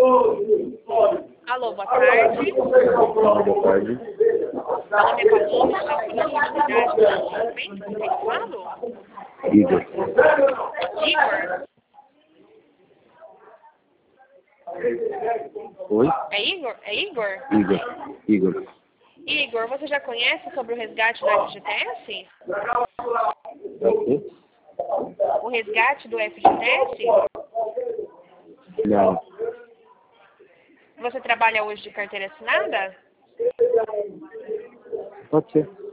Alô, boa tarde. Boa tarde. Meu nome é Paloma, estou falando da unidade de atendimento. Com quem falo? Igor. Igor? Oi? É Igor? É Igor? Igor. Igor, você já conhece sobre o resgate do FGTS? É o quê? O resgate do FGTS? Não. Você trabalha hoje de carteira assinada? Pode ser.